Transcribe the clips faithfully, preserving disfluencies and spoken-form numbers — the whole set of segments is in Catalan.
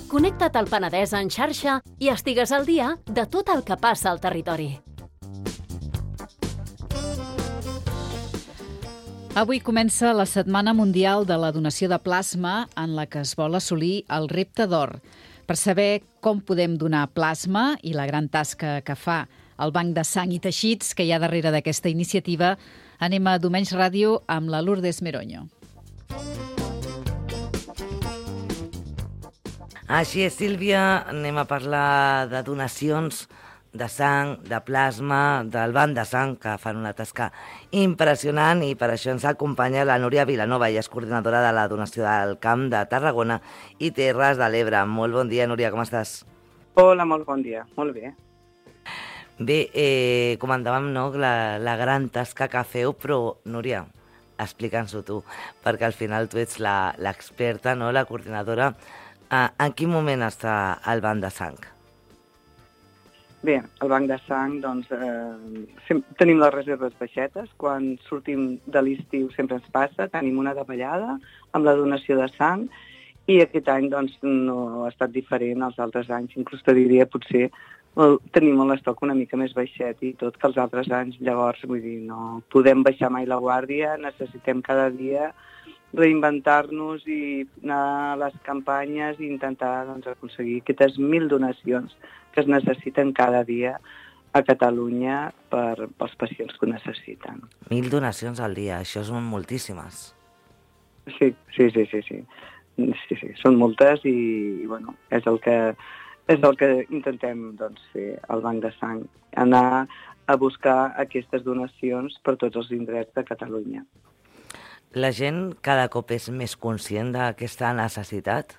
Connecta't al Penedès en xarxa i estigues al dia de tot el que passa al territori. Avui comença la Setmana Mundial de la Donació de Plasma, en la que es vol assolir el repte d'or. Per saber com podem donar plasma i la gran tasca que fa el Banc de Sang i Teixits que hi ha darrere d'aquesta iniciativa, anem a Domenys Ràdio amb la Lourdes Meroño. Així és, Sílvia, anem a parlar de donacions de sang, de plasma, del Banc de Sang, que fan una tasca impressionant, i per això ens acompanya la Núria Vilanova, ella és coordinadora de la donació del Camp de Tarragona i Terres de l'Ebre. Molt bon dia, Núria, com estàs? Hola, molt bon dia, molt bé. Bé, eh, comentàvem, no?, la, la gran tasca que feu, però, Núria, explica'ns-ho tu, perquè al final tu ets la, l'experta, no?, la coordinadora. Ah, en quin moment està el Banc de Sang? Bé, el Banc de Sang, doncs, eh, tenim les reserves baixetes. Quan sortim de l'estiu sempre ens passa, tenim una davallada amb la donació de sang, i aquest any doncs, no ha estat diferent als altres anys. Inclús te diria, potser, el, tenim l'estoc una mica més baixet i tot que els altres anys. Llavors, vull dir, no podem baixar mai la guàrdia, necessitem cada dia reinventar-nos i anar a les campanyes i intentar doncs, aconseguir aquestes mil donacions que es necessiten cada dia a Catalunya per, pels pacients que ho necessiten. Mil donacions al dia, això són moltíssimes. Sí, sí, sí, sí, sí. Sí, sí, són moltes i, i bueno, és el que, és el que intentem doncs, fer al Banc de Sang, anar a buscar aquestes donacions per tots els indrets de Catalunya. La gent cada cop és més conscient d'aquesta necessitat?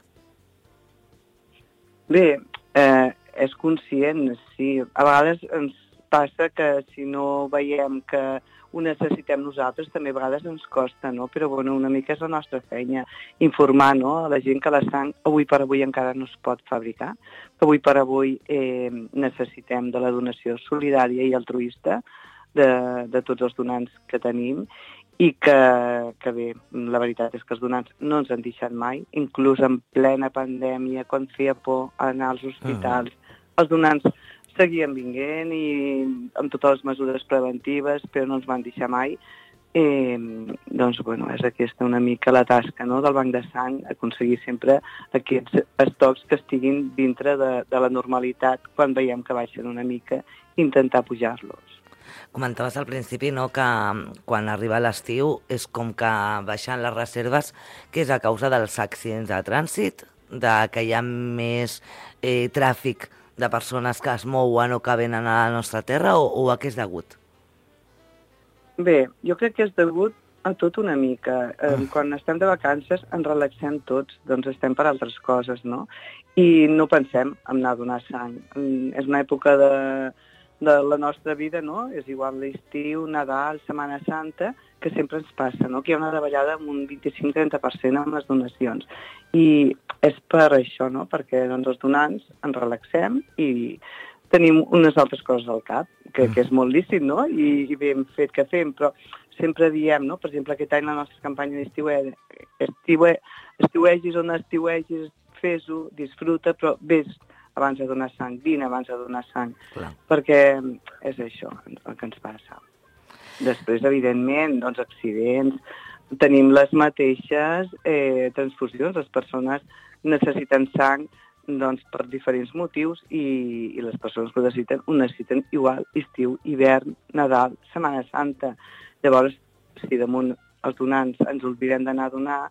Bé, eh, és conscient, sí. A vegades ens passa que si no veiem que ho necessitem nosaltres, també a vegades ens costa, no? Però bueno, una mica és la nostra feina, informar, no?, a la gent que la sang avui per avui encara no es pot fabricar, que avui per avui eh, necessitem de la donació solidària i altruista de, de tots els donants que tenim, i que, que bé, la veritat és que els donants no ens han deixat mai, inclús en plena pandèmia, quan feia por anar als hospitals, uh-huh. els donants seguien vinguent i amb totes les mesures preventives, però no ens van deixar mai. Eh, doncs, bueno, és aquesta una mica la tasca, no?, del Banc de Sang, aconseguir sempre aquests estocs que estiguin dintre de, de la normalitat quan veiem que baixen una mica, intentar pujar-los. Comentaves al principi, no?, que quan arriba l'estiu és com que baixen les reserves, que és a causa dels accidents de trànsit, de que hi ha més eh, tràfic de persones que es mouen o que venen a la nostra terra, o, o a què és degut? Bé, jo crec que és degut a tot una mica. Eh, quan estem de vacances ens relaxem tots, doncs estem per altres coses, no? I no pensem en anar a donar sang. És una època de... de la nostra vida, no? És igual l'estiu, Nadal, Setmana Santa, que sempre ens passa, no?, que hi ha una davallada amb un vint-i-cinc a trenta per cent amb les donacions. I és per això, no?, perquè doncs, els donants ens relaxem i tenim unes altres coses al cap, que, que és molt lícit, no?, i, i ben fet que fem, però sempre diem, no?, per exemple, aquest any la nostra campanya d'estiuet, estiue, estiuegis o no estiuegis, fes-ho, disfruta, però vés abans de donar sang, vine abans de donar sang, clar, perquè és això el que ens passa. Després, evidentment, doncs, accidents, tenim les mateixes eh, transfusions, les persones necessiten sang doncs, per diferents motius i, i les persones que ho necessiten, ho necessiten igual estiu, hivern, Nadal, Setmana Santa. Llavors, si damunt els donants ens oblidem d'anar a donar,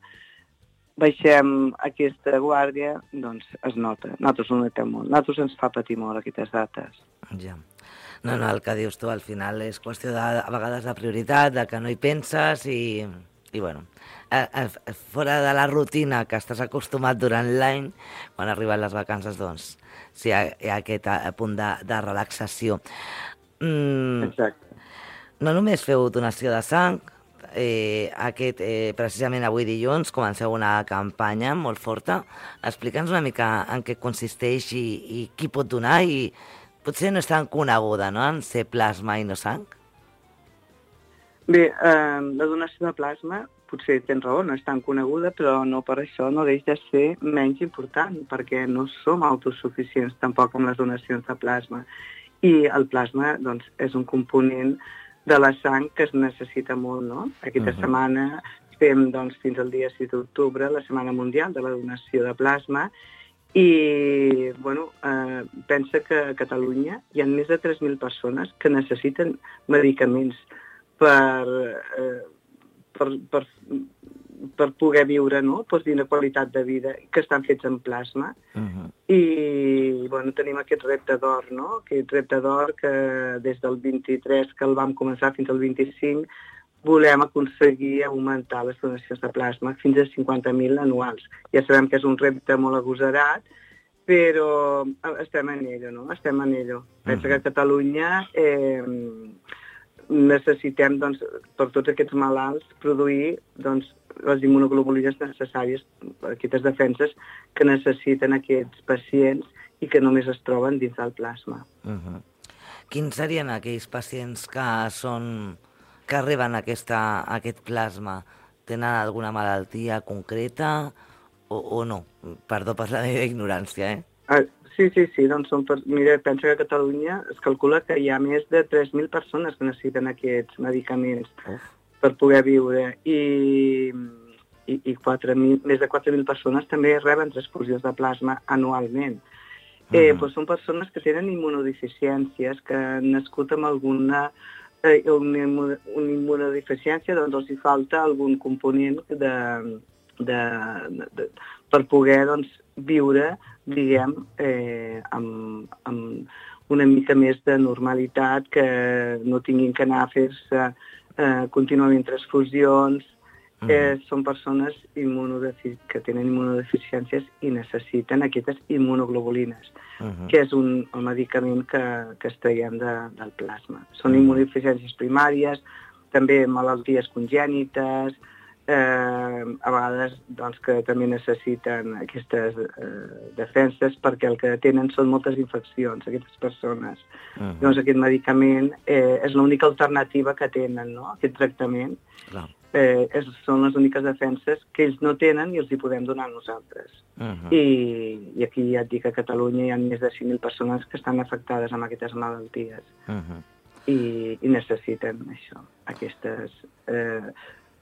baixem aquesta guàrdia, doncs es nota. Nosaltres ho notem molt. Nosaltres ens fa patir molt aquestes dates. Ja. No, no, el que dius tu al final és qüestió de, a vegades de prioritat, de que no hi penses i, i bueno, a, a, fora de la rutina que estàs acostumat durant l'any, quan arriben les vacances, doncs, sí, hi ha, hi ha aquest punt de, de relaxació. Mm, Exacte. No només feu donació de sang, Eh, aquest, eh, precisament avui dilluns comenceu una campanya molt forta. Explica'ns una mica en què consisteix i, i qui pot donar, i potser no és tan coneguda, no?, en ser plasma i no sang. Bé, eh, la donació de plasma potser tens raó, no és tan coneguda, però no per això no deixa de ser menys important, perquè no som autosuficients tampoc amb les donacions de plasma. I el plasma, doncs, és un component de la sang que es necessita molt, no? Aquesta uh-huh. setmana fem, doncs, fins al dia sis d'octubre, la Setmana Mundial de la Donació de Plasma, i, bueno, eh, pensa que a Catalunya hi ha més de tres mil persones que necessiten medicaments per, eh, per, per, per poder viure, no?, per dir una qualitat de vida, que estan fets en plasma. Uh-huh. I, bueno, tenim aquest repte d'or, no?, aquest repte d'or que des del vint-i-tres, que el vam començar, fins al vint-i-cinc, volem aconseguir augmentar les donacions de plasma fins a cinquanta mil anuals. Ja sabem que és un repte molt agosarat, però estem en ello, no? Estem en ello. Penso que a Catalunya eh, necessitem, doncs, per tots aquests malalts, produir, doncs, les immunoglobulines necessàries, aquestes defenses que necessiten aquests pacients i que només es troben dins del plasma. Uh-huh. Quins serien aquells pacients que són... que arriben a, aquesta, a aquest plasma? Tenen alguna malaltia concreta o, o no? Perdó per la meva ignorància, eh? Ah, sí, sí, sí. Doncs són per... Mira, pensa que a Catalunya es calcula que hi ha més de tres mil persones que necessiten aquests medicaments Uf. per poder viure i, i, i quatre mil, més de quatre mil persones també reben transfusions de plasma anualment. Uh-huh. Eh, doncs són persones que tenen immunodeficiències, que han nascut amb alguna... Eh, una, una immunodeficiència, doncs els hi falta algun component de, de, de, de, per poder, doncs, viure, diguem, eh, amb, amb una mica més de normalitat, que no tinguin que anar a fer-se eh, contínuament transfusions. Mm. Eh, són persones immunodefici... que tenen immunodeficiències i necessiten aquestes immunoglobulines, uh-huh. que és un, el medicament que, que extraiem de, del plasma. Són uh-huh. immunodeficiències primàries, també malalties congènites, eh, a vegades doncs, que també necessiten aquestes eh, defenses, perquè el que tenen són moltes infeccions, aquestes persones. Uh-huh. Doncs aquest medicament eh, és l'única alternativa que tenen, no?, aquest tractament. Clar. Eh, és, són les úniques defenses que ells no tenen i els hi podem donar a nosaltres. Uh-huh. I, I aquí ja et dic que a Catalunya hi ha més de cinc mil persones que estan afectades amb aquestes malalties. Uh-huh. I, i necessiten això, aquestes, eh,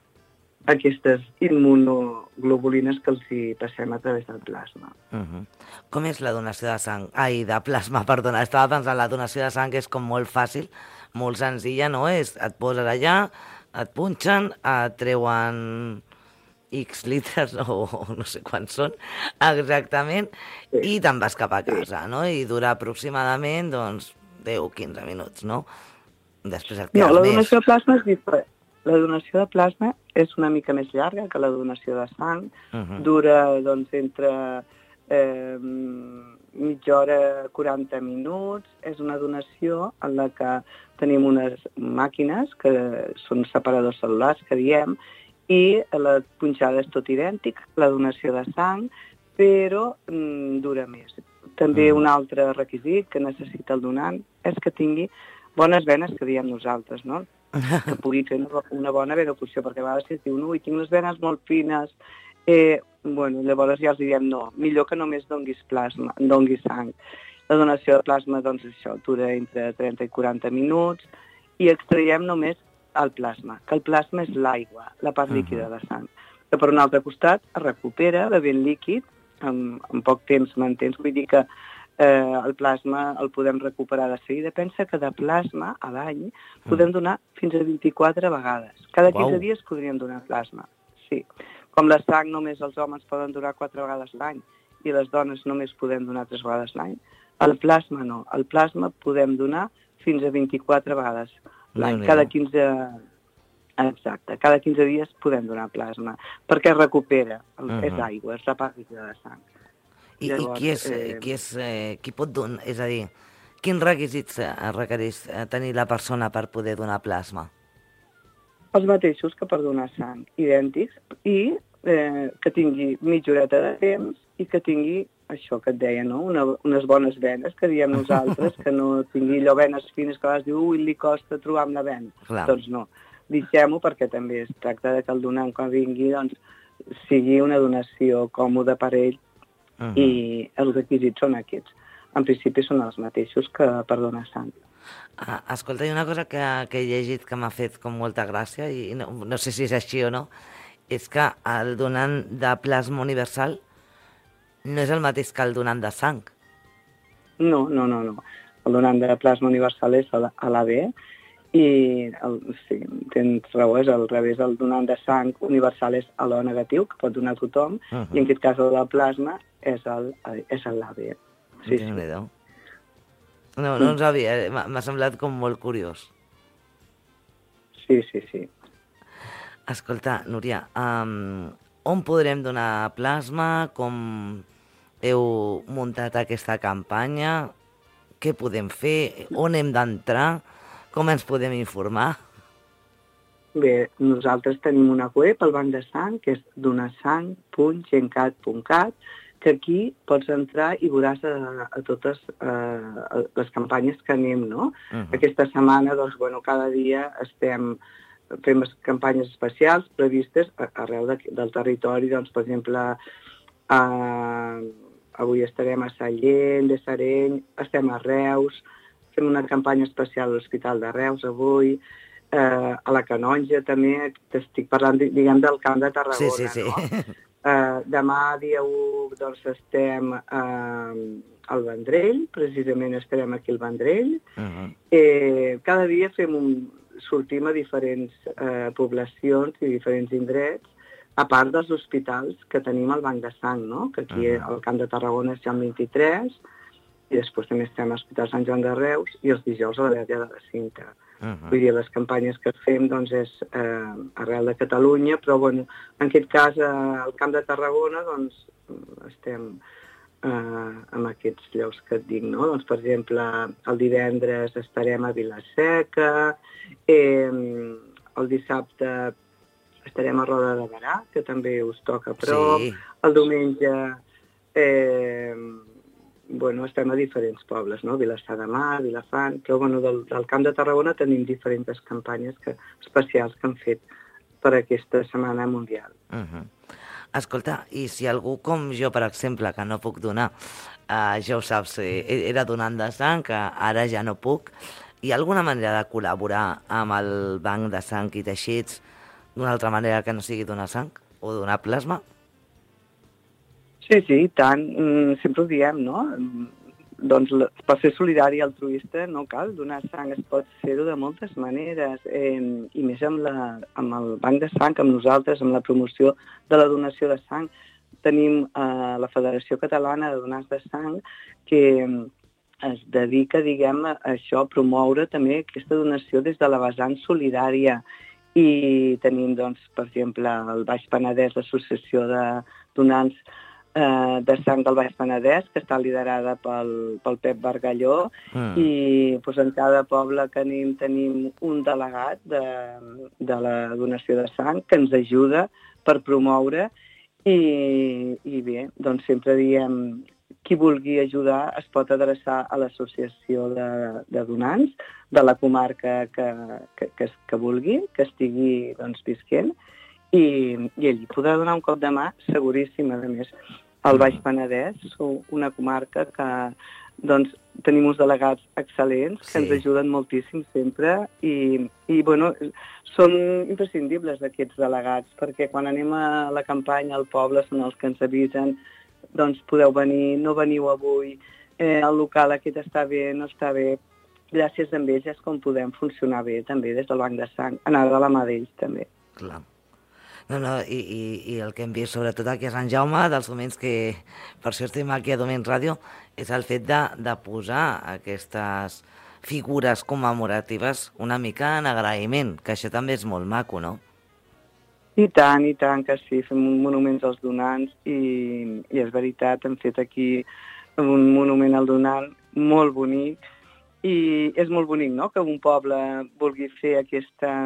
aquestes immunoglobulines que els hi passem a través del plasma. Uh-huh. Com és la donació de sang? Ai, de plasma, perdona. Estava pensant, la donació de sang és com molt fàcil, molt senzilla, no? És, et poses allà, et punxen, et treuen X litres o no sé quants són exactament, sí. i te'n vas cap a casa, no? I dura aproximadament, doncs, deu o quinze minuts, no? Després et quedes no, la més. Donació de plasma és diferent. La donació de plasma és una mica més llarga que la donació de sang. Uh-huh. Dura, doncs, entre eh, mitja hora, quaranta minuts. És una donació en la que tenim unes màquines que són separadors cel·lulars, que diem, i la punxada és tot idèntic, la donació de sang, però mm, dura més. També un altre requisit que necessita el donant és que tingui bones venes, que diem nosaltres, no? Que pugui fer una bona venocució, perquè a vegades si es diu, no, i tinc les venes molt fines, eh, bueno, llavors ja els diem no, millor que només donguis plasma, donguis sang. La donació de plasma, doncs això, dura entre trenta i quaranta minuts i extraiem només el plasma, que el plasma és l'aigua, la part líquida de sang, que per un altre costat es recupera bevent líquid, en, en poc temps, m'entens? Vull dir que eh, el plasma el podem recuperar de seguida. Pensa que de plasma a l'any podem donar fins a vint-i-quatre vegades. Cada quinze Uau. dies podríem donar plasma, sí. Com la sang només els homes poden donar quatre vegades l'any i les dones només podem donar tres vegades l'any, el plasma no. El plasma podem donar fins a vint-i-quatre vegades l'any. Cada quinze... Exacte. Cada quinze dies podem donar plasma, perquè es recupera. Uh-huh. És aigua, és la part de sang. I, Llavors, i qui, és, eh... qui, és, eh, qui pot donar? És a dir, quins requisits requereix tenir la persona per poder donar plasma? Els mateixos que per donar sang, idèntics, i eh, que tingui mitja horeta de temps i que tingui això que et deia, no? Una, unes bones venes, que diem nosaltres, que no tingui allò venes fines que vas dir, ui, li costa trobar amb la vena. Clar. Doncs no. deixem-ho perquè també es tracta de que el donant quan vingui doncs, sigui una donació còmoda per ell uh-huh. i els requisits són aquests. En principi són els mateixos que per donar sang. Ah, escolta, hi ha una cosa que, que he llegit que m'ha fet com molta gràcia i no, no sé si és així o no, és que el donant de plasma universal no és el mateix que el donant de sang. No, no, no, no. El donant de plasma universal és a l'A B i el, sí, tens raó, és al revés. El donant de sang universal és a l'O negatiu, que pot donar a tothom, uh-huh. i en aquest cas el de plasma és l'A B. Sí, sí. No, no ens havia... M'ha semblat com molt curiós. Sí, sí, sí. Escolta, Núria, um, on podrem donar plasma? Com heu muntat aquesta campanya? Què podem fer? On hem d'entrar? Com ens podem informar? Bé, nosaltres tenim una web al Banc de Sang, que és donasang punt gencat punt cat, que aquí pots entrar i veuràs a, a totes uh, les campanyes que anem, no? Uh-huh. Aquesta setmana, doncs, bueno, cada dia estem fem campanyes especials previstes arreu de, del territori, doncs, per exemple, uh, avui estarem a Sallent, de Sareny, estem a Reus, fem una campanya especial a l'Hospital de Reus avui, uh, a la Canonja també, t'estic parlant, diguem, del Camp de Tarragona, sí, sí, sí. no? Uh, demà, dia u, doncs estem uh, al Vendrell, precisament estarem aquí al Vendrell. Uh-huh. Eh, cada dia fem un, sortim a diferents uh, poblacions i diferents indrets, a part dels hospitals que tenim al Banc de Sang, no? Que aquí uh-huh. al Camp de Tarragona és Joan vint-i-tres, i després també estem a l'Hospital Sant Joan de Reus, i els dijous a la Verge de la Cinta. Uh-huh. Vull dir, les campanyes que fem doncs, és eh, arrel de Catalunya, però bueno, en aquest cas eh, al Camp de Tarragona doncs, estem eh, en aquests llocs que et dic, no? Doncs, per exemple, el divendres estarem a Vila-seca, eh, el dissabte estarem a Roda de Berà, que també us toca a prop, sí. El diumenge eh, bueno, estem a diferents pobles, no? Vilassar de Mar, Vilafant, però bueno, del, del Camp de Tarragona tenim diferents campanyes que, especials que han fet per aquesta Setmana Mundial. Uh-huh. Escolta, i si algú com jo, per exemple, que no puc donar, uh, ja ho saps, eh, era donant de sang, que ara ja no puc, hi ha alguna manera de col·laborar amb el Banc de Sang i Teixits d'una altra manera que no sigui donar sang o donar plasma? Sí, sí, tant. Sempre ho diem, no? Doncs per ser solidari i altruista no cal donar sang, es pot fer-ho de moltes maneres, eh, i més amb, la, amb el Banc de Sang, amb nosaltres, amb la promoció de la donació de sang. Tenim eh, la Federació Catalana de Donants de Sang, que es dedica, diguem, a això, a promoure també aquesta donació des de la vessant solidària. I tenim, doncs, per exemple, el Baix Penedès, l'Associació de Donants de sang del Baix Penedès, que està liderada pel, pel Pep Bargalló, mm. i doncs, en cada poble que anem tenim un delegat de, de la donació de sang que ens ajuda per promoure i, i bé, doncs sempre diem qui vulgui ajudar es pot adreçar a l'associació de, de donants de la comarca que, que, que, que vulgui, que estigui doncs, visquent, i, i ell podrà donar un cop de mà seguríssim, a més. Al Baix Penedès, una comarca que doncs, tenim uns delegats excel·lents que sí. Ens ajuden moltíssim sempre i, i bueno, són imprescindibles aquests delegats perquè quan anem a la campanya al poble són els que ens avisen doncs podeu venir, no veniu avui, eh, el local aquest està bé, no està bé. Gràcies a ells és com podem funcionar bé també des del Banc de Sang, anar de la mà d'ells també. Clar. No, no, i, i, i el que hem vist sobretot aquí a Sant Jaume, dels moments que, per això estem aquí a Domens Ràdio, és el fet de, de posar aquestes figures commemoratives una mica en agraïment, que això també és molt maco, no? I tant, i tant que sí, fem monuments als donants i, i és veritat, hem fet aquí un monument al donant molt bonic i és molt bonic, no?, que un poble vulgui fer aquesta,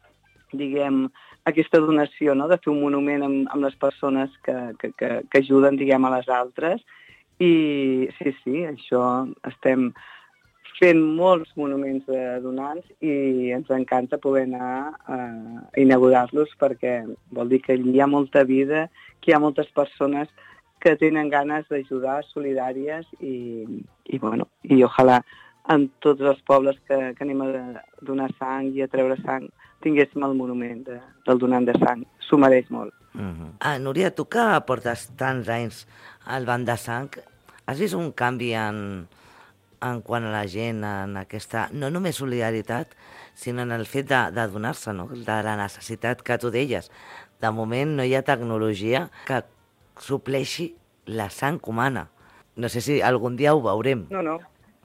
diguem, aquesta donació, no?, de fer un monument amb, amb les persones que, que, que, que ajuden, diguem, a les altres. I sí, sí, això estem fent molts monuments de donants i ens encanta poder anar a inaugurar-los perquè vol dir que allí hi ha molta vida, que hi ha moltes persones que tenen ganes d'ajudar, solidàries i, i, bueno, i ojalà en tots els pobles que, que anem a donar sang i a treure sang tinguéssim el monument de, del donant de sang. S'ho mereix molt. Uh-huh. Ah, Núria, tu que portes tants anys al banc de sang, has vist un canvi en, en quant a la gent, en aquesta, no només solidaritat, sinó en el fet de, de donar-se, no? De la necessitat que tu deies. De moment no hi ha tecnologia que supleixi la sang humana. No sé si algun dia ho veurem. No, no.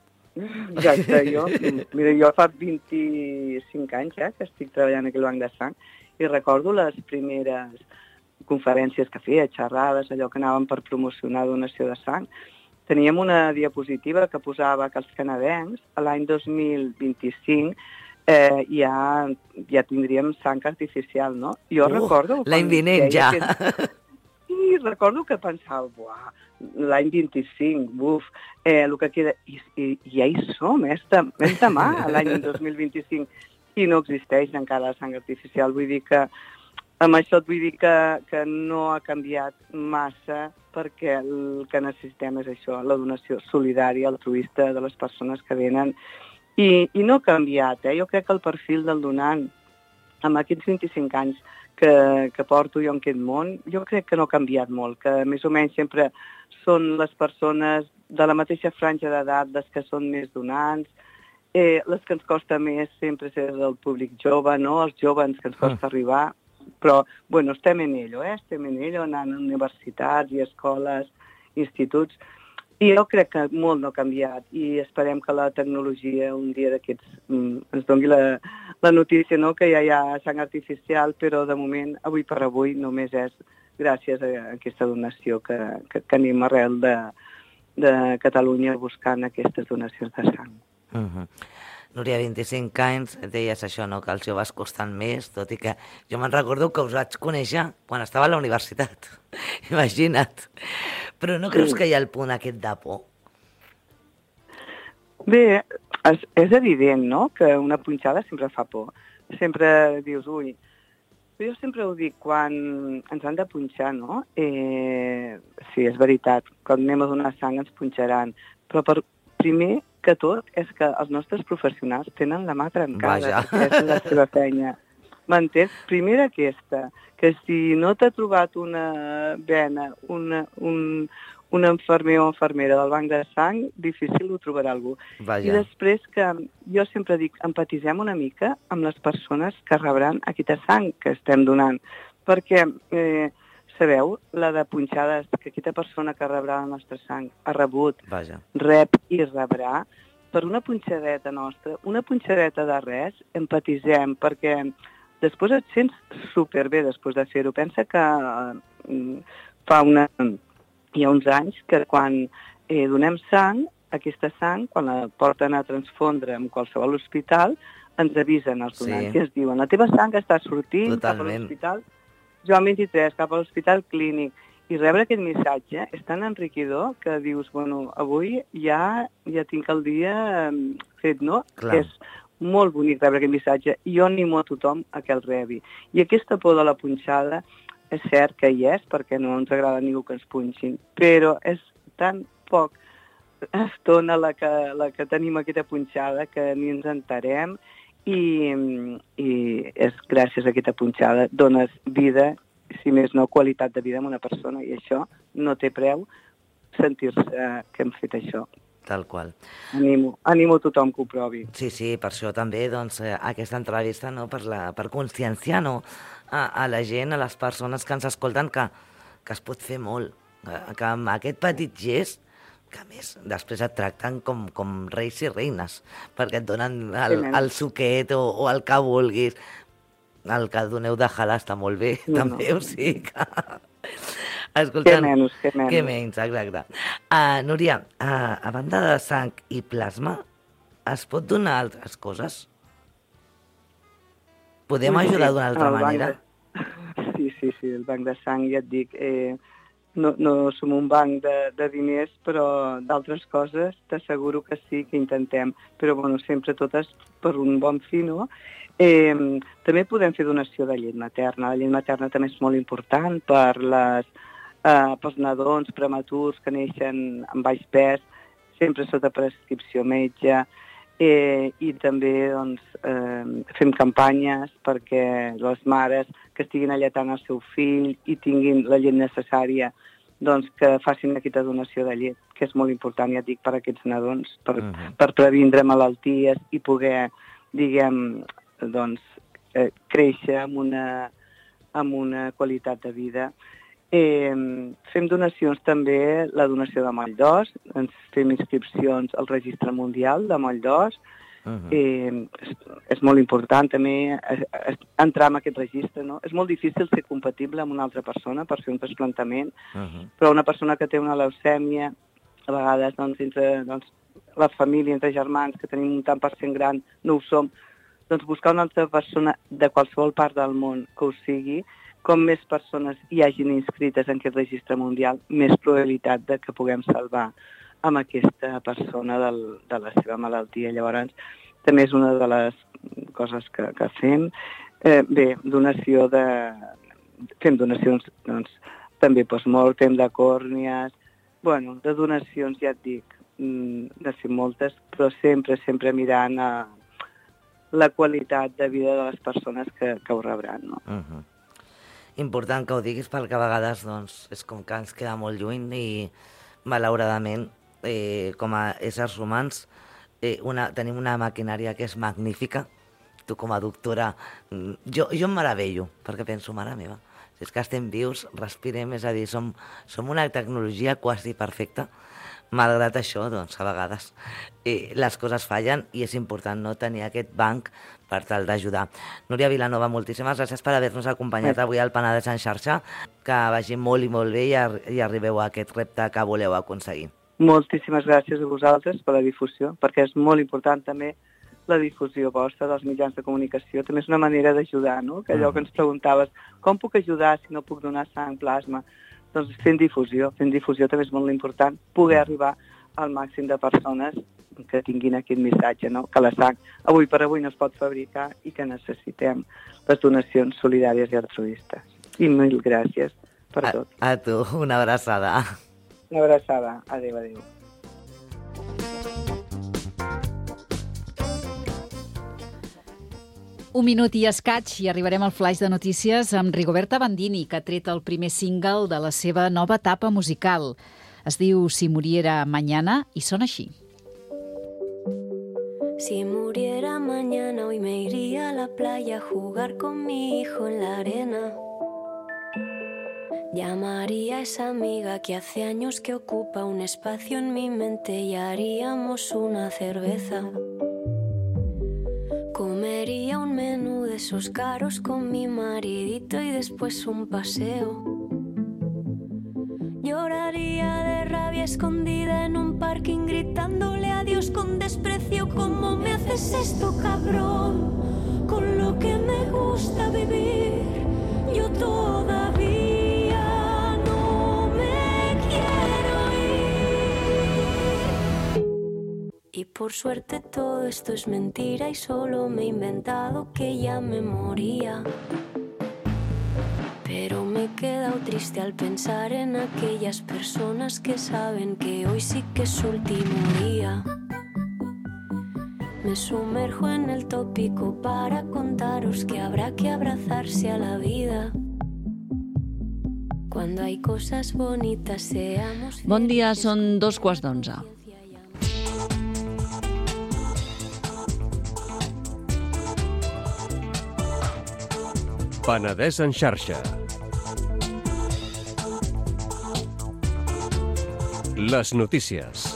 Exacte, jo, mira, jo fa vint-i-cinc anys ja que estic treballant aquí al banc de sang i recordo les primeres conferències que feia, xerrades, allò que anàvem per promocionar donació de sang. Teníem una diapositiva que posava que els canadencs, a l'any dos mil vint-i-cinc, eh, ja, ja tindríem sang artificial, no? Jo uh, recordo... L'any vinent ja. Que... I recordo que pensava, buah, l'any vint-i-cinc, buf, eh, el que queda... I, i, i ja hi som, és, de, és demà, l'any dos mil vint-i-cinc, i no existeix encara la sang artificial. Vull dir que, amb això et vull dir que, que no ha canviat massa perquè el que necessitem és això, la donació solidària, altruista de les persones que venen. I, i no ha canviat, eh? Jo crec que el perfil del donant, amb aquests vint-i-cinc anys que, que porto jo en aquest món, jo crec que no ha canviat molt, que més o menys sempre són les persones de la mateixa franja d'edat les que són més donants, eh, les que ens costa més sempre és el públic jove, no? Els joves que ens costa arribar, però, bueno, estem en ello, eh? Estem en ello, anant a universitats i escoles, instituts, i jo crec que molt no ha canviat i esperem que la tecnologia un dia d'aquests mm, ens doni la, la notícia, no?, que ja hi ha sang artificial, però de moment, avui per avui, només és gràcies a aquesta donació que, que, que anem arrel de, de Catalunya buscant aquestes donacions de sang. Uh-huh. Núria, vint-i-cinc anys, deies això, no?, que els joves costen més, tot i que jo me'n recordo que us vaig conèixer quan estava a la universitat. Imagina't. Però no creus que hi ha el punt aquest de por? Bé, és, és evident, no?, que una punxada sempre fa por. Sempre dius, ui... Jo sempre ho dic, quan ens han de punxar, no? Eh, sí, és veritat, quan anem a donar sang ens punxaran, però per primer que tot és que els nostres professionals tenen la mà trencada, que és la seva feina. M'entens? Primer aquesta, que si no t'ha trobat una vena, una, un, un infermer o infermera del banc de sang, difícil ho trobarà algú. Vaja. I després que jo sempre dic, empatitzem una mica amb les persones que rebran aquesta sang que estem donant, perquè... Eh, sabeu, la de punxades, que aquesta persona que rebrà la nostra sang ha rebut, Vaja. rep i rebrà, per una punxadeta nostra, una punxadeta de res, empatitzem, perquè després et sents superbé després de fer-ho. Pensa que eh, fa una, hi ha uns anys que quan eh, donem sang, aquesta sang, quan la porten a transfondre en qualsevol hospital, ens avisen els donants i sí. ens diuen la teva sang està sortint Totalment. cap a l'hospital Joan vint-i-tres, cap a l'hospital clínic, i rebre aquest missatge és tan enriquidor que dius, bueno, avui ja, ja tinc el dia fet, no? Clar. És molt bonic rebre aquest missatge, i jo animo a tothom a que el rebi. I aquesta por de la punxada és cert que hi és, perquè no ens agrada a ningú que ens punxin, però és tan poc estona la que, la que tenim aquesta punxada que ni ens entarem, I, i és gràcies a aquesta punxada dones vida, si més no qualitat de vida a una persona, i això no té preu sentir-se que hem fet això. Tal qual. Animo, animo tothom que ho provi. Sí, sí, per això també doncs, aquesta entrevista, no, per, la, per conscienciar, no, a, a la gent, a les persones que ens escolten, que, que es pot fer molt, que, que amb aquest petit gest, que a més després et tracten com, com reis i reines, perquè et donen el, el suquet o, o el que vulguis. El que doneu de halà està molt bé, no, també, no. O sigui que... Escoltant, què menys, què menys. Què menys, exacte. Uh, Núria, uh, a banda de sang i plasma, es pot donar altres coses? Podem sí, ajudar d'una altra manera? De... Sí, sí, sí, el banc de sang, ja et dic, eh, no, no som un banc de, de diners, però d'altres coses t'asseguro que sí, que intentem. Però, bueno, sempre totes per un bon fi, no? Eh, també podem fer donació de llet materna. La llet materna també és molt important per les, eh, pels nadons prematurs que neixen amb baix pes, sempre sota prescripció metge. Eh, I també doncs, eh, fem campanyes perquè les mares que estiguin alletant el seu fill i tinguin la llet necessària, doncs que facin aquesta donació de llet, que és molt important, ja et dic, per a aquests nadons, per, uh-huh. per previndre malalties i poder, diguem, doncs, eh, créixer amb una, amb una qualitat de vida. Eh, fem donacions també, la donació de moll d'os, ens fem inscripcions al Registre Mundial de moll d'os. Uh-huh. eh, és, és molt important també entrar en aquest registre, no? És molt difícil ser compatible amb una altra persona per fer un trasplantament, uh-huh. però una persona que té una leucèmia, a vegades doncs, entre doncs, la família, entre germans, que tenim un tant per cent gran, no ho som, doncs buscar una altra persona de qualsevol part del món que ho sigui, com més persones hi hagin inscrites en aquest registre mundial, més probabilitat de que puguem salvar amb aquesta persona del, de la seva malaltia. Llavors, també és una de les coses que, que fem. Eh, bé, donació de... Fem donacions, doncs, també post-mortem, de còrnies, bueno, de donacions, ja et dic, de fer moltes, però sempre, sempre mirant a la qualitat de vida de les persones que, que ho rebran, no? Uh-huh. Important que ho diguis perquè a vegades doncs, és com que ens queda molt lluny i malauradament eh, com a éssers humans eh, una, tenim una maquinària que és magnífica. Tu com a doctora, jo, jo em meravello perquè penso, mare meva, si és que estem vius, respirem, és a dir, som, som una tecnologia quasi perfecta. Malgrat això, doncs, a vegades eh, les coses fallen i és important no tenir aquest banc per tal d'ajudar. Núria Vilanova, moltíssimes gràcies per haver-nos acompanyat avui al Penedès en xarxa. Que vagi molt i molt bé i, ar i arribeu a aquest repte que voleu aconseguir. Moltíssimes gràcies a vosaltres per la difusió, perquè és molt important també la difusió vostra dels mitjans de comunicació. També és una manera d'ajudar, no? Que allò que ens preguntaves, com puc ajudar si no puc donar sang, plasma? Doncs fent difusió. Fent difusió també és molt important poder arribar al màxim de persones que tinguin aquest missatge, no? Que la sang avui per avui no es pot fabricar i que necessitem les donacions solidàries i altruistes. I mil gràcies per tot. A, a tu, una abraçada. Una abraçada. Adéu, adéu. Un minut i escaig i arribarem al flaix de notícies amb Rigoberta Bandini, que ha tret el primer single de la seva nova etapa musical. Es diu Si muriera mañana i sona així. Si muriera mañana hoy me iría a la playa a jugar con mi hijo en la arena. Llamaría a esa amiga que hace años que ocupa un espacio en mi mente y haríamos una cerveza. Comería un menú de esos caros con mi maridito y después un paseo. Lloraría de rabia escondida en un parking gritándole adiós con desprecio. ¿Cómo me haces esto, cabrón? Con lo que me gusta vivir, yo todavía no me quiero ir. Y por suerte todo esto es mentira y solo me he inventado que ya me moría. Pero me he quedado triste al pensar en aquellas personas que saben que hoy sí que es su último día. Me sumerjo en el tópico para contaros que habrá que abrazarse a la vida. Cuando hay cosas bonitas seamos... Bon dia, són dos quarts d'onze. Penedès en xarxa. Les notícies.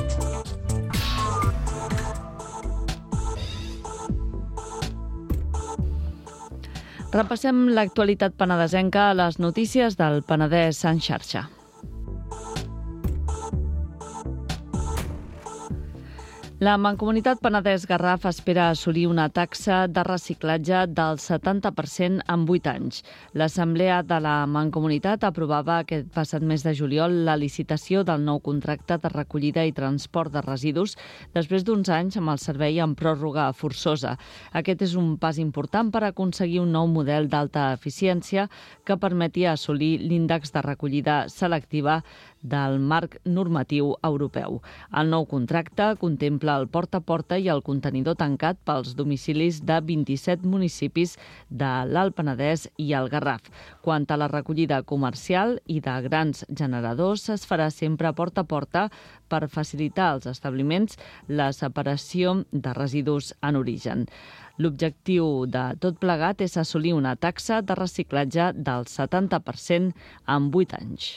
Repassem l'actualitat penedesenca a les notícies del Penedès en xarxa. La Mancomunitat Penedès-Garraf espera assolir una taxa de reciclatge del setanta per cent en vuit anys. L'Assemblea de la Mancomunitat aprovava aquest passat mes de juliol la licitació del nou contracte de recollida i transport de residus després d'uns anys amb el servei en pròrroga forçosa. Aquest és un pas important per aconseguir un nou model d'alta eficiència que permeti assolir l'índex de recollida selectiva del marc normatiu europeu. El nou contracte contempla el porta a porta i el contenidor tancat pels domicilis de vint-i-set municipis de l'Alt Penedès i el Garraf. Quant a la recollida comercial i de grans generadors, es farà sempre porta a porta per facilitar als establiments la separació de residus en origen. L'objectiu de tot plegat és assolir una taxa de reciclatge del setanta per cent en vuit anys.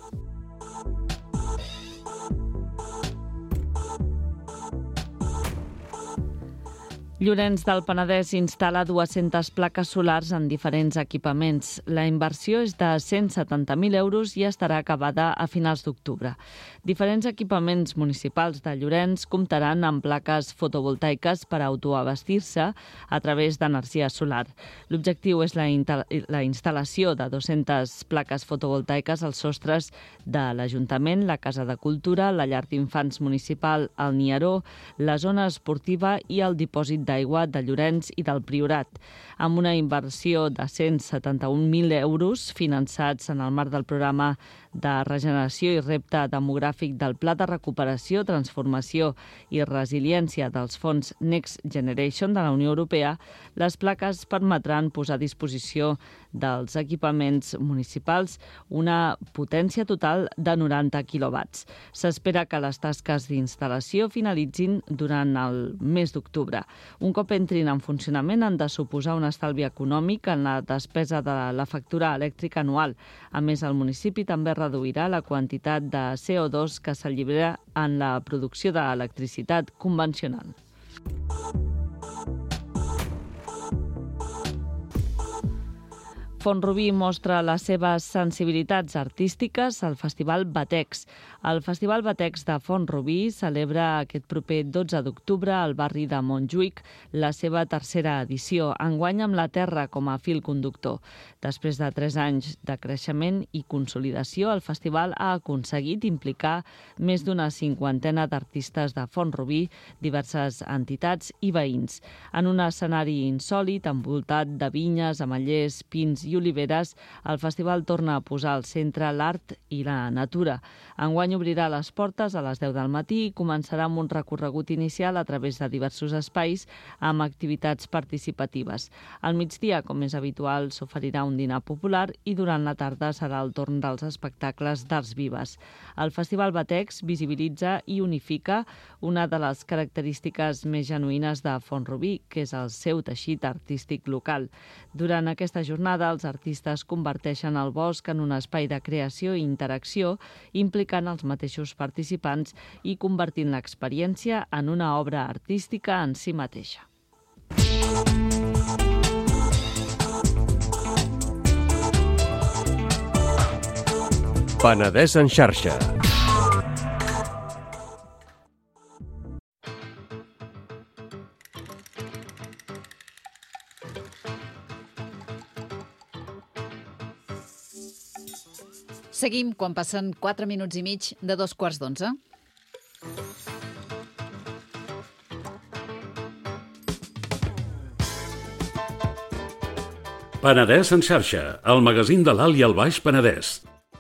Llorenç del Penedès instal·la dues-centes plaques solars en diferents equipaments. La inversió és de cent setanta mil euros i estarà acabada a finals d'octubre. Diferents equipaments municipals de Llorenç comptaran amb plaques fotovoltaiques per autoabastir-se a través d'energia solar. L'objectiu és la, la instal·lació de dues-centes plaques fotovoltaiques als sostres de l'Ajuntament, la Casa de Cultura, la llar d'infants municipal, el Nieró, la zona esportiva i el dipòsit d'aigua de Llorenç i del Priorat, amb una inversió de cent setanta-un mil euros finançats en el marc del programa de regeneració i repte demogràfic del Pla de Recuperació, Transformació i Resiliència dels fons Next Generation de la Unió Europea. Les plaques permetran posar a disposició dels equipaments municipals una potència total de noranta quilowatts. S'espera que les tasques d'instal·lació finalitzin durant el mes d'octubre. Un cop entrin en funcionament han de suposar un estalvi econòmic en la despesa de la factura elèctrica anual. A més, el municipi també reduirà la quantitat de C O dos que s'allibera en la producció d'electricitat convencional. Font-rubí mostra les seves sensibilitats artístiques al Festival Batex. El Festival Batex de Font-rubí celebra aquest proper dotze d'octubre al barri de Montjuïc la seva tercera edició, enguany amb la terra com a fil conductor. Després de tres anys de creixement i consolidació, el festival ha aconseguit implicar més d'una cinquantena d'artistes de Font-rubí, diverses entitats i veïns. En un escenari insòlit, envoltat de vinyes, ametllers, pins i oliveres, el festival torna a posar al centre l'art i la natura. Enguany obrirà les portes a les deu del matí i començarà amb un recorregut inicial a través de diversos espais amb activitats participatives. Al migdia, com és habitual, s'oferirà un dinar popular i durant la tarda serà el torn dels espectacles d'arts vives. El Festival Batex visibilitza i unifica una de les característiques més genuïnes de Font-rubí, que és el seu teixit artístic local. Durant aquesta jornada, els artistes converteixen el bosc en un espai de creació i interacció, implicant els mateixos participants i convertint l'experiència en una obra artística en si mateixa. Penedès en xarxa. Seguim quan passen quatre minuts i mig de dos quarts d'onze. Penedès en xarxa, el magazín de l'Alt i el Baix Penedès.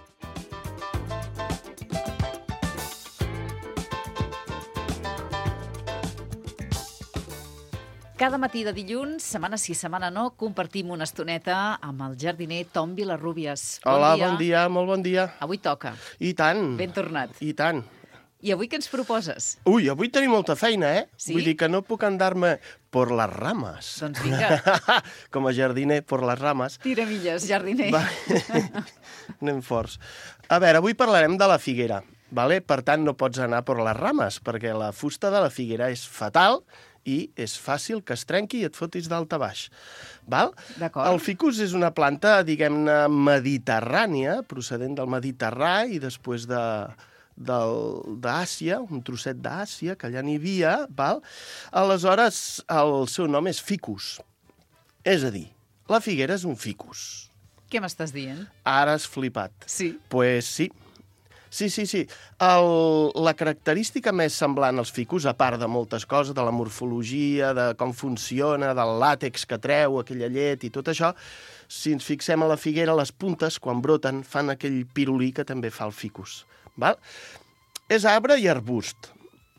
Cada matí de dilluns, setmana sí, setmana no, compartim una estoneta amb el jardiner Tom Vilarrubias. Bon Hola, dia. bon dia, molt bon dia. Avui toca. I tant. Ben tornat. I tant. I avui què ens proposes? Ui, avui tenim molta feina, eh? Sí? Vull dir que no puc andar-me por les rames. Doncs vinga. Com a jardiner, por les rames. Tira milles, jardiner. Va. Anem forts. A veure, avui parlarem de la figuera. Vale? Per tant, no pots anar per les rames, perquè la fusta de la figuera és fatal i és fàcil que es trenqui i et fotis dalt a baix. Val? D'acord. El ficus és una planta, diguem-ne, mediterrània, procedent del Mediterrani i després de, d'Àsia, un trosset d'Àsia, que allà n'hi havia, val? Aleshores el seu nom és ficus. És a dir, la figuera és un ficus. Què m'estàs dient? Ara has flipat. Sí. Pues sí. Sí, sí, sí. El, la característica més semblant als ficus, a part de moltes coses, de la morfologia, de com funciona, del làtex que treu, aquella llet i tot això, si ens fixem a la figuera, les puntes, quan broten, fan aquell pirulí que també fa el ficus. Val? És arbre i arbust.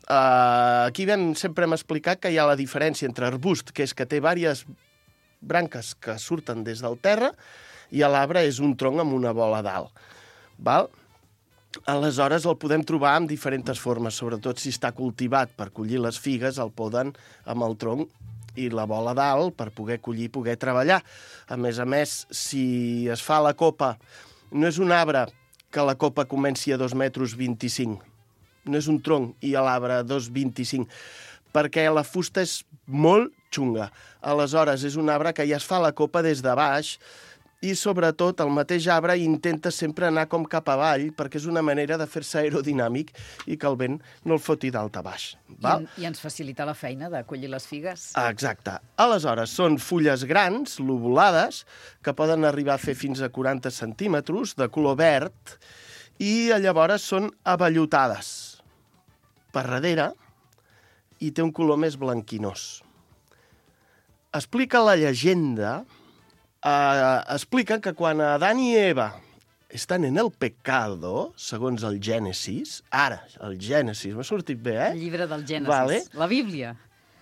Uh, aquí ben, sempre hem explicat que hi ha la diferència entre arbust, que és que té diverses branques que surten des del terra, i l'arbre és un tronc amb una bola dalt. Val? Aleshores el podem trobar en diferents formes, sobretot si està cultivat per collir les figues, el poden amb el tronc i la bola dalt per poder collir i poder treballar. A més a més, si es fa la copa, no és un arbre que la copa comenci a dos metres vint-i-cinc, no és un tronc i l'arbre a dos metres vint-i-cinc, perquè la fusta és molt xunga. Aleshores, és un arbre que ja es fa la copa des de baix, i sobretot el mateix arbre intenta sempre anar com cap avall perquè és una manera de fer-se aerodinàmic i que el vent no el foti dalt a baix. Val? I, I ens facilita la feina de collir les figues. Exacte. Aleshores, són fulles grans, lobulades, que poden arribar a fer fins a quaranta centímetres, de color verd, i llavors són avellotades per darrere i té un color més blanquinós. Explica la llegenda... Uh, expliquen que quan Adán i Eva estan en el pecado, segons el Gènesis, ara, el Gènesis, m'ha sortit bé, eh? El llibre del Gènesis, vale. La Bíblia.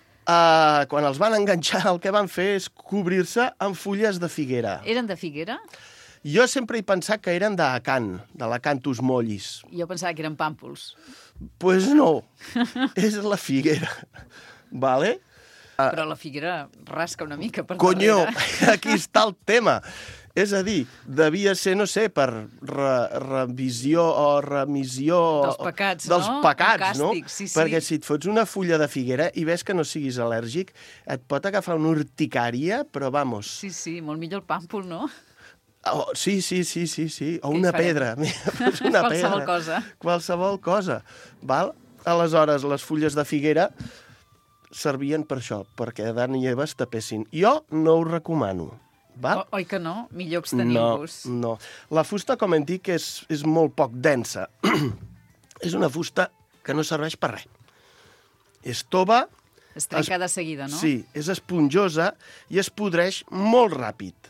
Uh, quan els van enganxar, el que van fer és cobrir-se amb fulles de figuera. Eren de figuera? Jo sempre he pensat que eren d'acant, de l'acanthus mollis. Jo pensava que eren pàmpols. Pues no, és la figuera, vale? Però la figuera rasca una mica per Conyo, darrere. aquí està el tema. És a dir, devia ser, no sé, per re, revisió o remissió... Dels pecats, dels no? pecats, Càstig, no? sí, sí. Perquè si et fots una fulla de figuera i ves que no siguis al·lèrgic, et pot agafar una urticària, però vamos... Sí, sí, molt millor el pàmpol, no? Oh, sí, sí, sí, sí, sí. O Què una hi farem? pedra. Mira, una Qualsevol pedra. cosa. Qualsevol cosa. Val? Aleshores, les fulles de figuera servien per això, perquè Adán i Eva es tapessin. Jo no ho recomano. Val? O, oi que no? Millor abstenir-vos. No, no. La fusta, com hem dit, és, és molt poc densa. És una fusta que no serveix per res. És tova... Es trenca de seguida, no? Sí, és esponjosa i es podreix molt ràpid.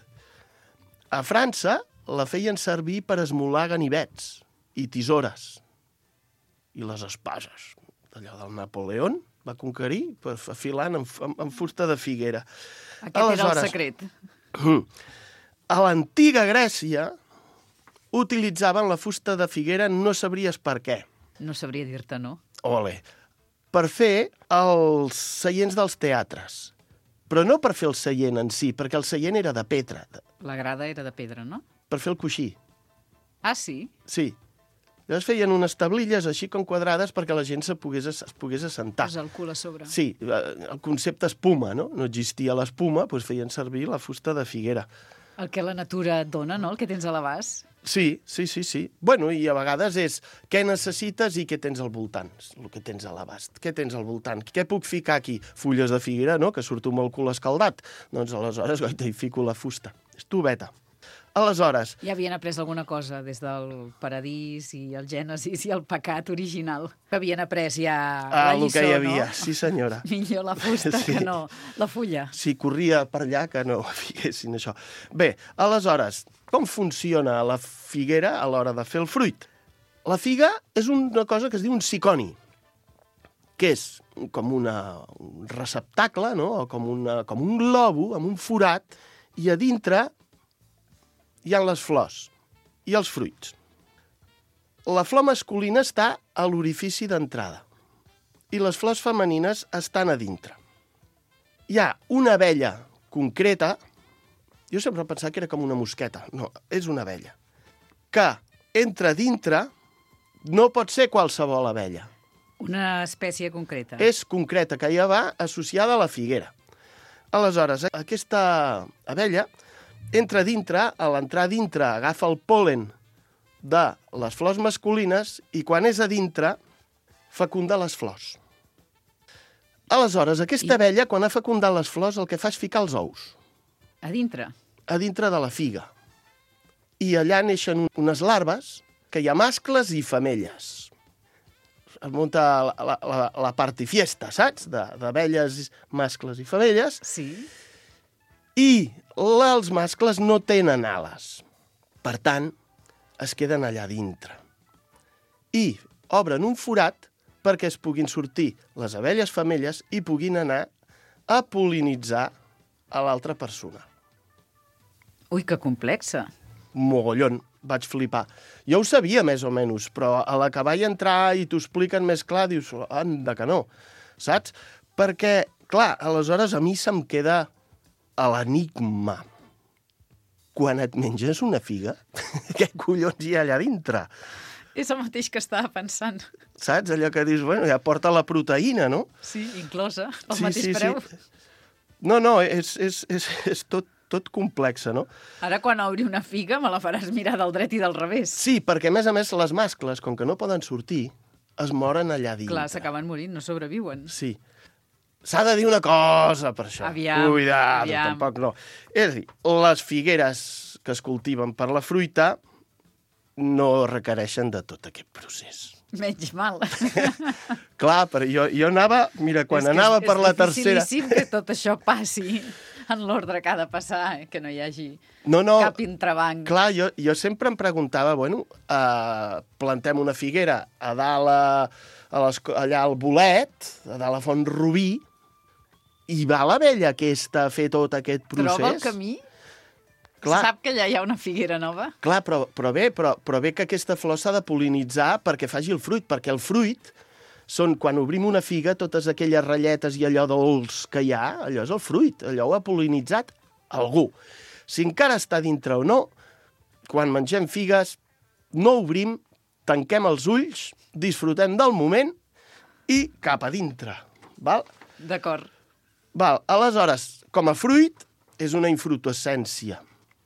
A França la feien servir per esmolar ganivets i tisores. I les espases. Allò del Napoleón va conquerir per afilant amb, amb, amb fusta de figuera. Aquest Aleshores, era el secret. A l'antiga Grècia utilitzaven la fusta de figuera, no sabries per què. No sabria dir-te, no? Ole. Per fer els seients dels teatres. Però no per fer el seient en si, perquè el seient era de pedra. La grada era de pedra, no? Per fer el coixí. Ah, sí? Sí. Llavors feien unes tablilles així com quadrades perquè la gent se pogués, es pogués assentar. Posar el cul a sobre. Sí, el concepte espuma, no? No existia l'espuma, doncs feien servir la fusta de figuera. El que la natura et dona, no? El que tens a l'abast. Sí, sí, sí, sí. Bueno, i a vegades és què necessites i què tens al voltant, el que tens a l'abast. Què tens al voltant? Què puc ficar aquí? Fulles de figuera, no?, que surto amb el cul escaldat. Doncs aleshores, goita, hi fico la fusta. És tubeta. Aleshores... Ja havien après alguna cosa des del paradís i el Gènesis i el pecat original. Que havien après ja la ah, lliçó, el que hi havia, no? sí senyora. Millor la fusta Sí. que no la fulla. Si corria per allà, que no fiquessin això. Bé, aleshores, com funciona la figuera a l'hora de fer el fruit? La figa és una cosa que es diu un siconi, que és com una, un receptacle, no?, o com, una, com un globo amb un forat, i a dintre hi ha les flors i els fruits. La flor masculina està a l'orifici d'entrada i les flors femenines estan a dintre. Hi ha una abella concreta, jo sempre he pensat que era com una mosqueta, no, és una abella, que entra dintre, no pot ser qualsevol abella. Una espècie concreta. És concreta, que ja va associada a la figuera. Aleshores, aquesta abella entra dintre, a l'entrar dintre agafa el pol·len de les flors masculines i quan és a dintre fecunda les flors. Aleshores, aquesta abella, quan ha fecundat les flors, el que fa és ficar els ous. A dintre? A dintre de la figa. I allà neixen unes larves, que hi ha mascles i femelles. Es munta la, la, la, la partifiesta, saps? D'abelles, mascles i femelles. Sí. I la, els mascles no tenen ales. Per tant, es queden allà dintre. I obren un forat perquè es puguin sortir les abelles femelles i puguin anar a pol·linitzar a l'altra persona. Ui, que complexa. Mogollon, vaig flipar. Jo ho sabia més o menys, però a la que vaig entrar i t'ho expliquen més clar, dius, anda que no, saps? Perquè, clar, aleshores a mi se'm queda a l'enigma. Quan et menges una figa, què collons hi ha allà dintre? És el mateix que estava pensant. Saps? Allò que dius, bueno, ja porta la proteïna, no? Sí, inclosa, el sí, mateix sí, preu. Sí. No, no, és, és, és, és tot, tot complexa, no? Ara, quan obri una figa, me la faràs mirar del dret i del revés. Sí, perquè, a més a més, les mascles, com que no poden sortir, es moren allà dintre. Clar, s'acaben morint, no sobreviuen. Sí. S'ha de dir una cosa per això. Aviam, Cuidado, aviam. tampoc no. És a dir, les figueres que es cultiven per la fruita no requereixen de tot aquest procés. Menys mal. Clar, però jo, jo anava... Mira, quan és anava és, per la és tercera... És dificilíssim que tot això passi en l'ordre que ha de passar, eh? Que no hi hagi no, no, cap entrebanc. Clar, jo, jo sempre em preguntava, bueno, uh, plantem una figuera a dalt, a, a les, allà al bolet, a dalt a Font Rubí, i va l'abella aquesta a fer tot aquest procés? Troba el camí? Clar. Sap que allà hi ha una figuera nova? Clar, però, però bé, però, però bé que aquesta flor s'ha de pol·linitzar perquè faci el fruit, perquè el fruit són, quan obrim una figa, totes aquelles ratlletes i allò dolç que hi ha, allò és el fruit, allò ho ha pol·linitzat algú. Si encara està dintre o no, quan mengem figues, no obrim, tanquem els ulls, disfrutem del moment i cap a dintre, val? D'acord. Val, aleshores, com a fruit, és una infrutuescència.